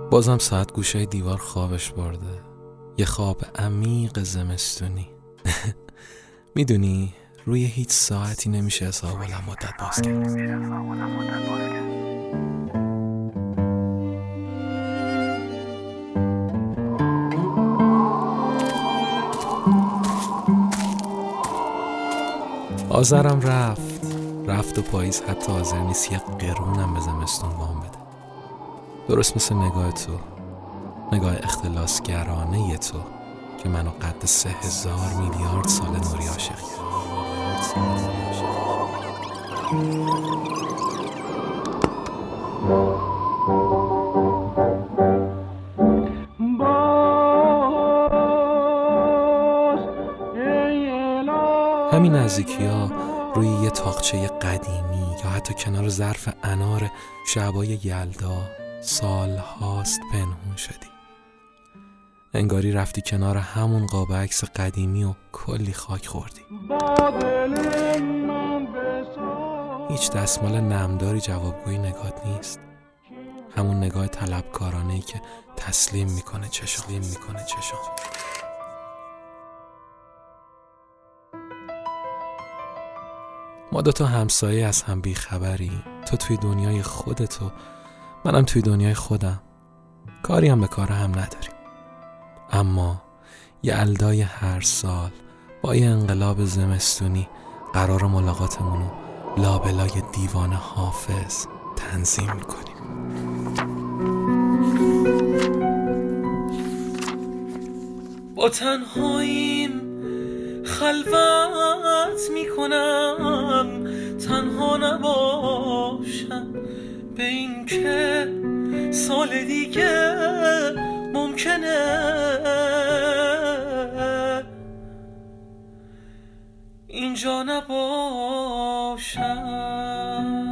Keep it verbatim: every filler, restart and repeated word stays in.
بازم ساعت گوشه دیوار خوابش برده، یه خواب عمیق زمستونی. میدونی روی هیچ ساعتی نمیشه حساب الان مدت باز کرد. آذرم رفت رفت و پاییز حتی حاضر نیست یه قرونم به زمستون وام بده. درست مثل نگاه تو، نگاه اختلاسگرانه تو که منو قد سه هزار میلیارد سال نوری عاشق کرد. همین نزدیکی ها روی یه تاقچه قدیمی یا حتی کنار ظرف انار شعبای یلدا سال هاست پنهون شدی. انگاری رفتی کنار همون قاب عکس قدیمی و کلی خاک خوردی. هیچ دستمال نمداری جوابگوی نگات نیست. همون نگاه طلبکارانه‌ای که تسلیم میکنه چشام میکنه چشام. ما دوتا همسایه از هم بیخبری، تو توی دنیای خودت و منم توی دنیای خودم. کاری هم به کار هم نداریم. اما یلدای هر سال با یه انقلاب زمستونی قرار ملاقاتمونو لابلای دیوان حافظ تنظیم میکنیم. با تنهاییم خلوت میکنم، تنها نباشم به این که سال دیگه ممکنه اینجا نباشم.